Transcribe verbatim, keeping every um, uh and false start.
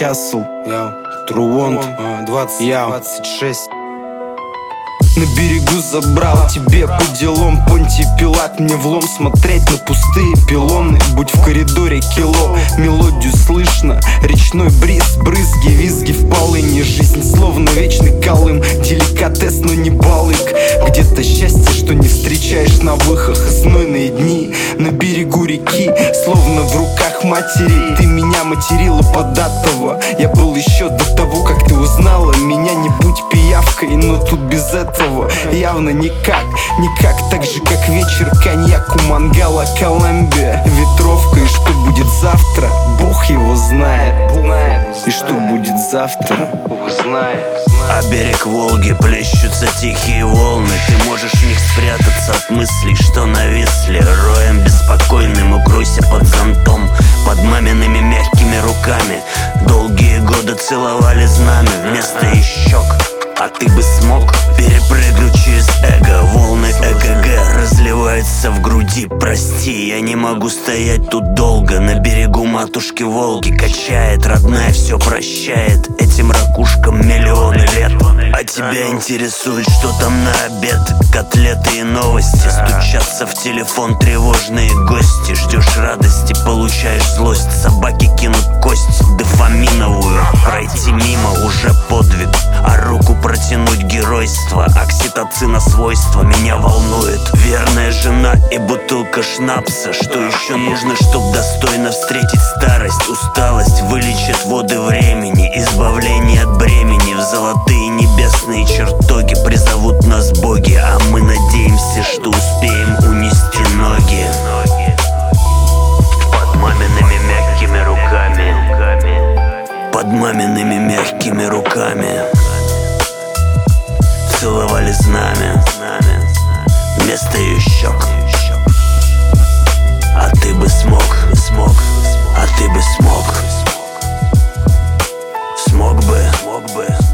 Часл, Трувонт, двадцать шесть. на берегу забрал тебе по делам Понтий Пилат, мне влом смотреть на пустые пилоны. Будь в коридоре кило, мелодию слышно, речной бриз, брызги, визги в полыни. Жизнь словно вечный Колым, деликатес, но не балык. Где-то счастье, что не встречаешь на выхах, знойные дни на берегу реки, словно в руках матери. Ты меня материла податого, я был еще до того, как ты узнала меня. Не будь пиявкой, но тут без этого явно никак, никак. Так же, как вечер, коньяк у мангала, Колумбия, ветровка. И что будет завтра, Бог его знает. И что будет завтра, Бог знает. А берег Волги плещутся тихие волны. Ты можешь в них спрятаться от мыслей, что нависли. Роем беспокойным укройся под зонтом, под мамиными мягкими руками. Долгие годы целовали знамя вместо и щек. А ты бы смог перепрыгнуть через эго? Волны ЭКГ разливаются в груди. Прости, я не могу стоять тут долго. На берегу матушки Волги качает, родная все прощает. Этим ракушкам миллионы лет. А тебя интересует, что там на обед? Котлеты и новости, стучатся в телефон тревожные гости. Ждешь радости, получаешь злость. Собаки кинут кость дофаминовую. Пройти мимо уже подвиг, а руку протянуть геройство. Окситоцина свойства меня волнует. Верная жена и бутылка шнапса. Что еще нужно, чтоб достойно встретить старость? Усталость вылечит воды времени, избавление от бремени. В золотые небесные чертоги призовут нас боги, а мы надеемся, что успеем унести ноги под мамиными мягкими руками. Под мамиными мягкими руками целовали знамя вместо ее щек. А ты бы смог, смог, а ты бы смог, смог бы, смог бы.